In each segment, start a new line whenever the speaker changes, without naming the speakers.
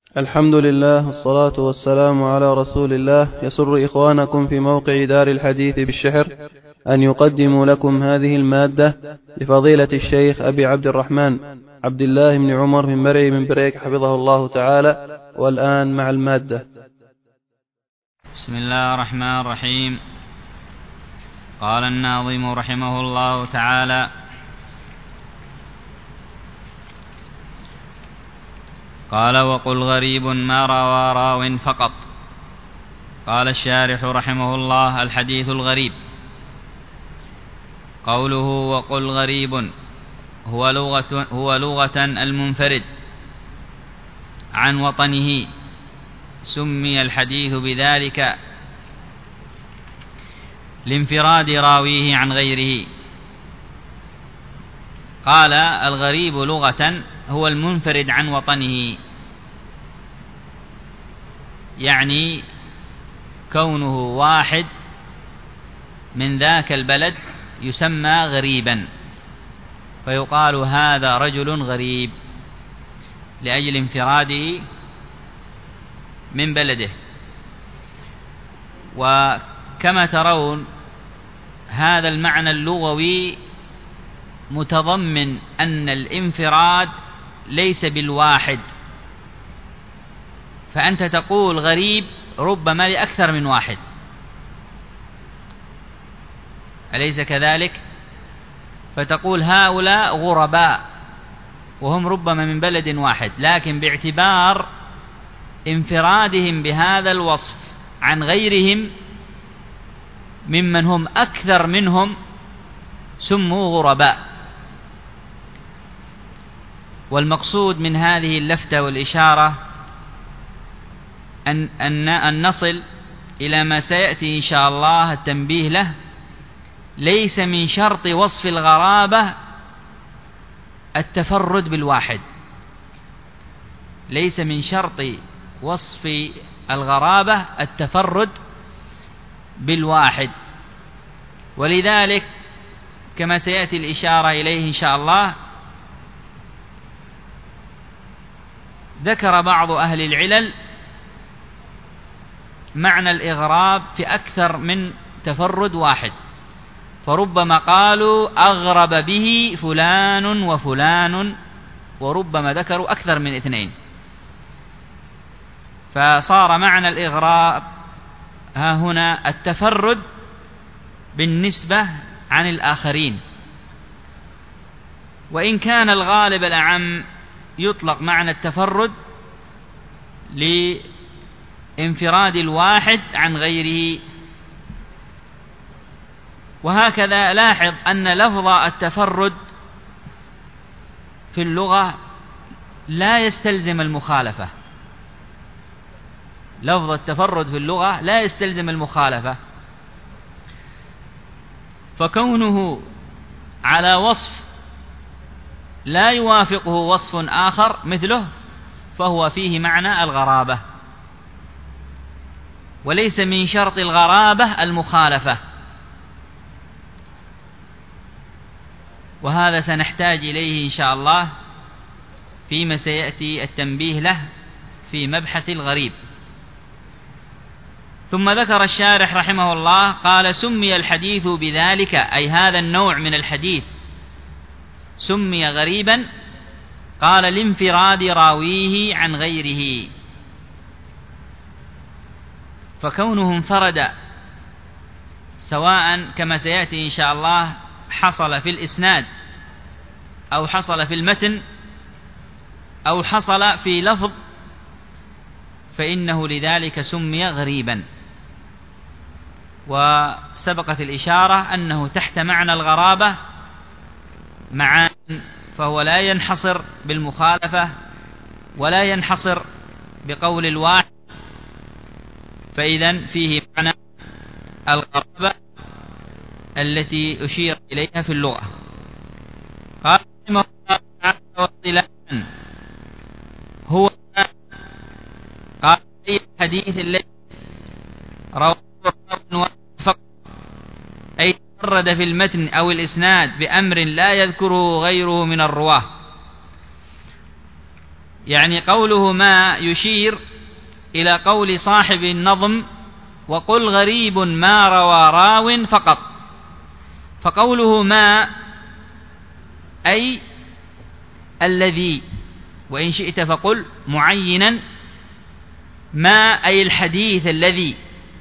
الحمد لله والصلاة والسلام على رسول الله. يسر إخوانكم في موقع دار الحديث بالشحر أن يقدموا لكم هذه المادة لفضيلة الشيخ أبي عبد الرحمن عبد الله بن عمر بن مرعي بن بريك حفظه الله تعالى. والآن مع المادة.
بسم الله الرحمن الرحيم. قال الناظم رحمه الله تعالى: قال وقل غريب ما روى راو فقط. قال الشارح رحمه الله: الحديث الغريب قوله وقل غريب هو لغة المنفرد عن وطنه، سمي الحديث بذلك لانفراد راويه عن غيره. قال الغريب لغة هو المنفرد عن وطنه، يعني كونه واحد من ذاك البلد يسمى غريبا، فيقال هذا رجل غريب لأجل انفراده من بلده. وكما ترون هذا المعنى اللغوي متضمن أن الانفراد ليس بالواحد، فأنت تقول غريب ربما لأكثر من واحد، أليس كذلك؟ فتقول هؤلاء غرباء وهم ربما من بلد واحد، لكن باعتبار انفرادهم بهذا الوصف عن غيرهم ممن هم أكثر منهم سموا غرباء. والمقصود من هذه اللفتة والإشارة أن نصل إلى ما سيأتي إن شاء الله التنبيه له. ليس من شرط وصف الغرابة التفرد بالواحد، ليس من شرط وصف الغرابة التفرد بالواحد، ولذلك كما سيأتي الإشارة إليه إن شاء الله ذكر بعض أهل العلل معنى الإغراب في أكثر من تفرد واحد، فربما قالوا أغرب به فلان وفلان، وربما ذكروا أكثر من اثنين، فصار معنى الإغراب ها هنا التفرد بالنسبة عن الآخرين. وإن كان الغالب الأعم يطلق معنى التفرد لانفراد الواحد عن غيره. وهكذا لاحظ أن لفظ التفرد في اللغة لا يستلزم المخالفة، لفظ التفرد في اللغة لا يستلزم المخالفة، فكونه على وصف لا يوافقه وصف آخر مثله فهو فيه معنى الغرابة، وليس من شرط الغرابة المخالفة. وهذا سنحتاج إليه إن شاء الله فيما سيأتي التنبيه له في مبحث الغريب. ثم ذكر الشارح رحمه الله قال: سمي الحديث بذلك، أي هذا النوع من الحديث سمي غريبا، قال لانفراد راويه عن غيره، فكونه انفرد سواء كما سيأتي إن شاء الله حصل في الإسناد أو حصل في المتن أو حصل في لفظ، فإنه لذلك سمي غريبا. وسبقت الإشارة أنه تحت معنى الغرابة معان، فهو لا ينحصر بالمخالفة ولا ينحصر بقول الواحد، فإذن فيه معنى الغرابة التي أشير إليها في اللغة. قال رحمه الله تعالى: واصطلاحا هو قال أي الحديث الذي رواه فقط، أي تفرد في المتن أو الإسناد بأمر لا يذكره غيره من الرواة، يعني قوله ما يشير إلى قول صاحب النظم: وقل غريب ما روى راو فقط. فقوله ما أي الذي، وإن شئت فقل معينا ما أي الحديث الذي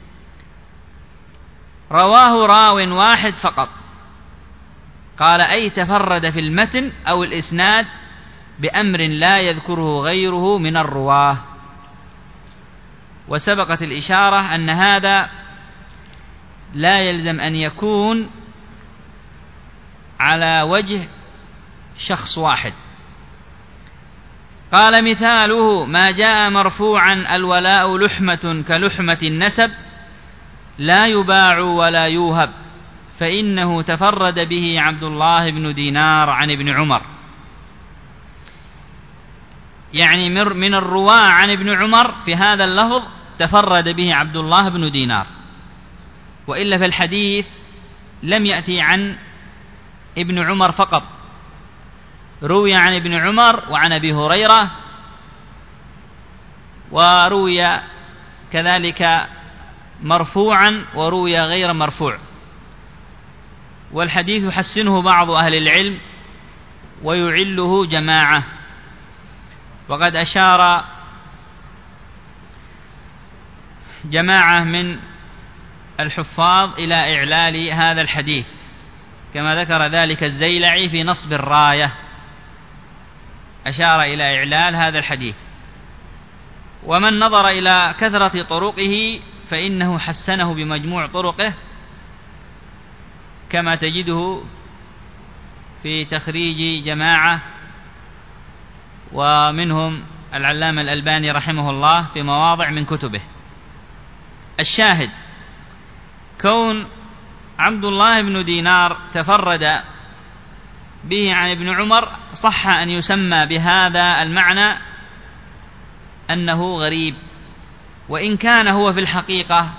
رواه راو واحد فقط. قال أي تفرد في المتن أو الإسناد بأمر لا يذكره غيره من الرواه. وسبقت الإشارة أن هذا لا يلزم أن يكون على وجه شخص واحد. قال مثاله: ما جاء مرفوعا الولاء لحمة كلحمة النسب لا يباع ولا يوهب، فإنه تفرد به عبد الله بن دينار عن ابن عمر. يعني من الرواة عن ابن عمر في هذا اللفظ تفرد به عبد الله بن دينار، وإلا في الحديث لم يأتي عن ابن عمر فقط، روي عن ابن عمر وعن أبي هريرة، وروي كذلك مرفوعا وروي غير مرفوع. والحديث يحسنه بعض أهل العلم ويعله جماعة، وقد أشار جماعة من الحفاظ إلى إعلال هذا الحديث، كما ذكر ذلك الزيلعي في نصب الراية، أشار إلى إعلال هذا الحديث. ومن نظر إلى كثرة طرقه فإنه حسنه بمجموع طرقه، كما تجده في تخريج جماعة، ومنهم العلامة الألباني رحمه الله في مواضع من كتبه. الشاهد كون عبد الله بن دينار تفرد به عن ابن عمر، صح أن يسمى بهذا المعنى أنه غريب، وإن كان هو في الحقيقة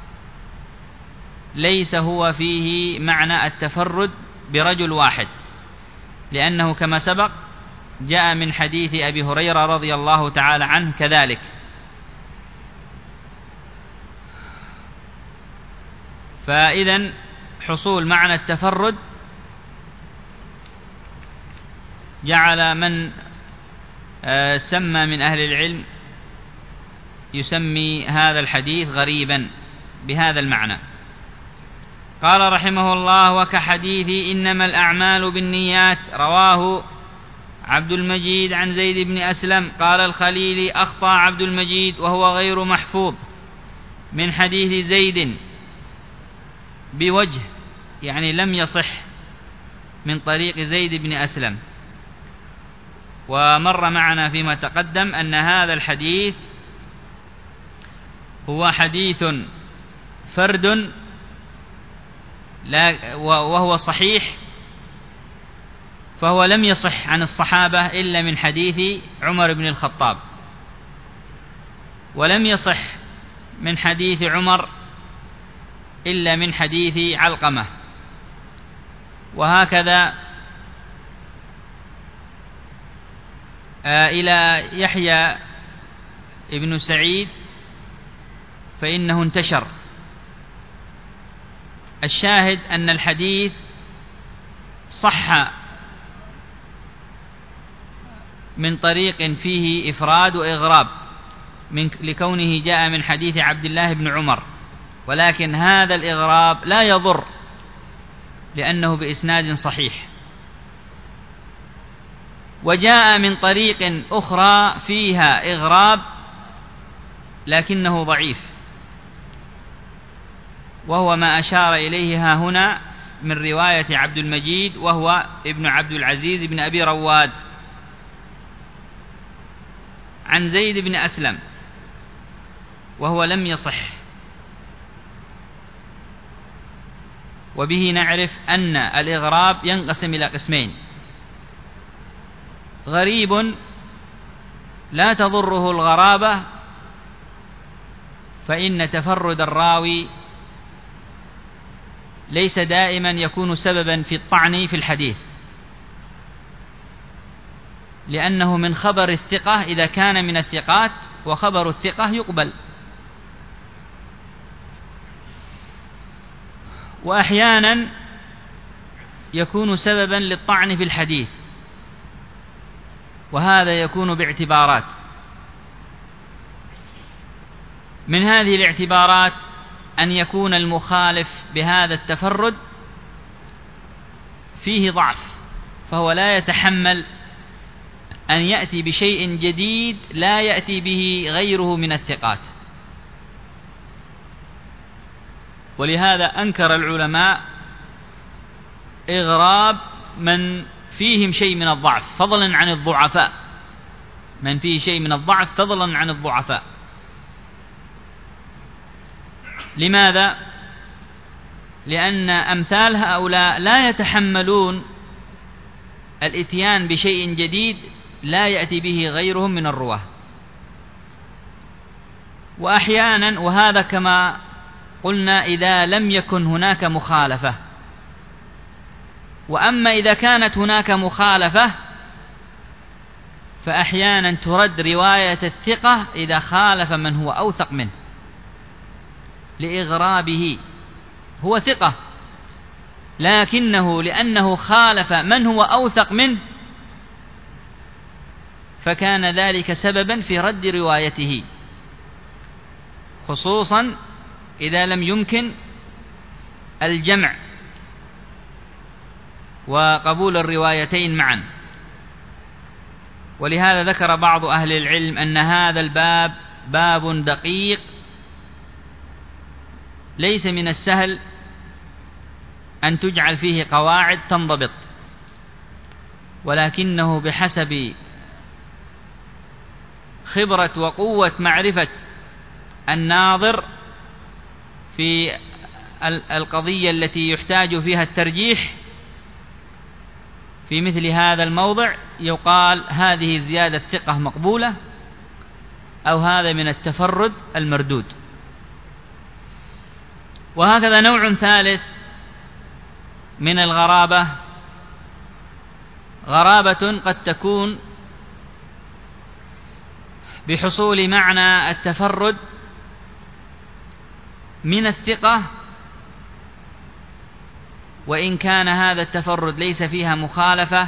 ليس هو فيه معنى التفرد برجل واحد، لأنه كما سبق جاء من حديث أبي هريرة رضي الله تعالى عنه كذلك. فإذن حصول معنى التفرد جعل من سمى من أهل العلم يسمي هذا الحديث غريبا بهذا المعنى. قال رحمه الله: وكحديث إنما الأعمال بالنيات، رواه عبد المجيد عن زيد بن أسلم. قال الخليلي: أخطأ عبد المجيد وهو غير محفوظ من حديث زيد بوجه، يعني لم يصح من طريق زيد بن أسلم. ومر معنا فيما تقدم أن هذا الحديث هو حديث فرد وهو صحيح، فهو لم يصح عن الصحابة إلا من حديث عمر بن الخطاب، ولم يصح من حديث عمر إلا من حديث علقمة، وهكذا إلى يحيى ابن سعيد فإنه انتشر. الشاهد أن الحديث صح من طريق فيه إفراد وإغراب لكونه جاء من حديث عبد الله بن عمر، ولكن هذا الإغراب لا يضر لأنه بإسناد صحيح. وجاء من طريق أخرى فيها إغراب لكنه ضعيف، وهو ما أشار إليه هنا من رواية عبد المجيد، وهو ابن عبد العزيز بن أبي رواد عن زيد بن أسلم، وهو لم يصح. وبه نعرف أن الإغراب ينقسم إلى قسمين: غريب لا تضره الغرابة، فإن تفرد الراوي ليس دائما يكون سببا في الطعن في الحديث، لأنه من خبر الثقة إذا كان من الثقات، وخبر الثقة يقبل. وأحيانا يكون سببا للطعن في الحديث، وهذا يكون باعتبارات. من هذه الاعتبارات أن يكون المخالف بهذا التفرد فيه ضعف، فهو لا يتحمل أن يأتي بشيء جديد لا يأتي به غيره من الثقات. ولهذا أنكر العلماء إغراب من فيهم شيء من الضعف فضلا عن الضعفاء، من فيه شيء من الضعف فضلا عن الضعفاء. لماذا؟ لأن أمثال هؤلاء لا يتحملون الإتيان بشيء جديد لا يأتي به غيرهم من الرواة. وأحيانا، وهذا كما قلنا إذا لم يكن هناك مخالفة. وأما إذا كانت هناك مخالفة فأحيانا ترد رواية الثقة إذا خالف من هو أوثق منه لإغرابه. هو ثقة لكنه لأنه خالف من هو أوثق منه فكان ذلك سببا في رد روايته، خصوصا إذا لم يمكن الجمع وقبول الروايتين معا. ولهذا ذكر بعض أهل العلم أن هذا الباب باب دقيق ليس من السهل أن تجعل فيه قواعد تنضبط، ولكنه بحسب خبرة وقوة معرفة الناظر في القضية التي يحتاج فيها الترجيح في مثل هذا الموضع يقال هذه زيادة ثقة مقبولة أو هذا من التفرد المردود. وهكذا نوع ثالث من الغرابة، غرابة قد تكون بحصول معنى التفرد من الثقة، وإن كان هذا التفرد ليس فيها مخالفة،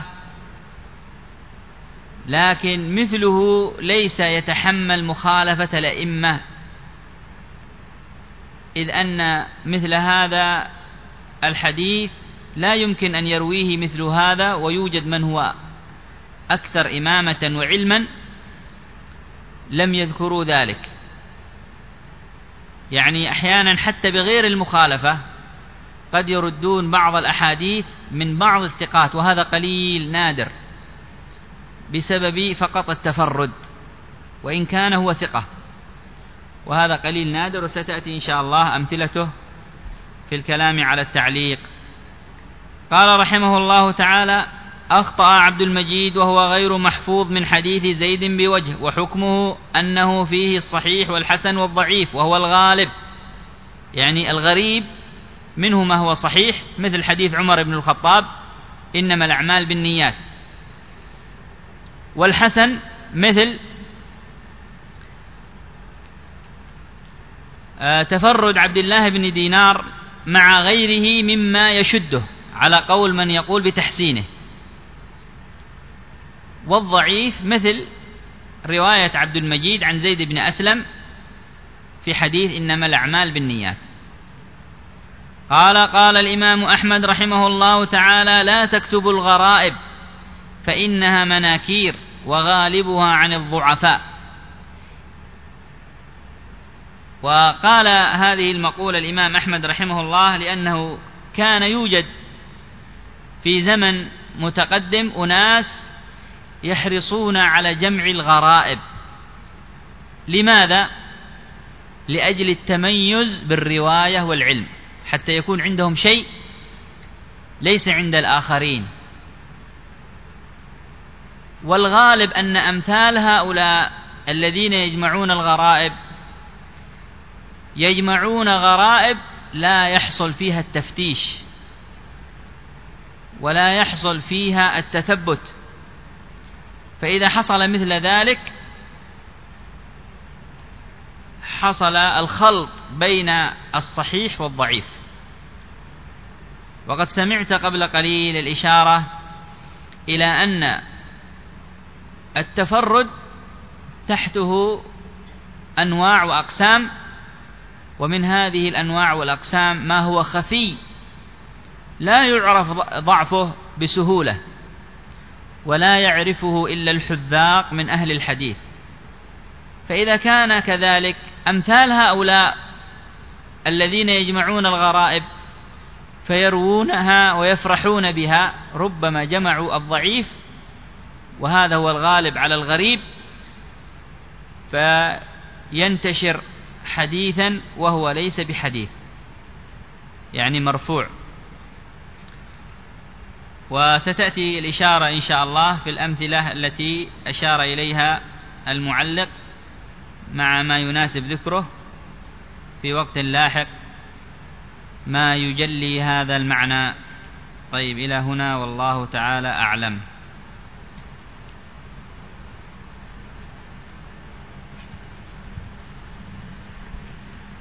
لكن مثله ليس يتحمل مخالفة الأئمة، إذ أن مثل هذا الحديث لا يمكن أن يرويه مثل هذا، ويوجد من هو أكثر إمامة وعلما لم يذكروا ذلك. يعني أحيانا حتى بغير المخالفة قد يردون بعض الأحاديث من بعض الثقات، وهذا قليل نادر بسبب فقط التفرد، وإن كان هو ثقة، وهذا قليل نادر، وستأتي إن شاء الله أمثلته في الكلام على التعليق. قال رحمه الله تعالى: أخطأ عبد المجيد وهو غير محفوظ من حديث زيد بوجه، وحكمه أنه فيه الصحيح والحسن والضعيف، وهو الغالب، يعني الغريب منه ما هو صحيح، مثل حديث عمر بن الخطاب: إنما الأعمال بالنيات. والحسن مثل تفرد عبد الله بن دينار مع غيره مما يشده على قول من يقول بتحسينه. والضعيف مثل رواية عبد المجيد عن زيد بن أسلم في حديث إنما الأعمال بالنيات. قال الإمام أحمد رحمه الله تعالى: لا تكتبوا الغرائب فإنها مناكير وغالبها عن الضعفاء. وقال هذه المقولة الإمام أحمد رحمه الله لأنه كان يوجد في زمن متقدم أناس يحرصون على جمع الغرائب. لماذا؟ لأجل التميز بالرواية والعلم، حتى يكون عندهم شيء ليس عند الآخرين. والغالب أن أمثال هؤلاء الذين يجمعون الغرائب يجمعون غرائب لا يحصل فيها التفتيش ولا يحصل فيها التثبت، فإذا حصل مثل ذلك حصل الخلط بين الصحيح والضعيف. وقد سمعت قبل قليل الإشارة إلى أن التفرد تحته أنواع وأقسام، ومن هذه الأنواع والأقسام ما هو خفي لا يعرف ضعفه بسهولة ولا يعرفه إلا الحذاق من أهل الحديث. فإذا كان كذلك أمثال هؤلاء الذين يجمعون الغرائب فيروونها ويفرحون بها ربما جمعوا الضعيف، وهذا هو الغالب على الغريب، فينتشر حديثا وهو ليس بحديث، يعني مرفوع. وستأتي الإشارة إن شاء الله في الأمثلة التي أشار إليها المعلق مع ما يناسب ذكره في وقت لاحق ما يجلي هذا المعنى. طيب، إلى هنا والله تعالى أعلم.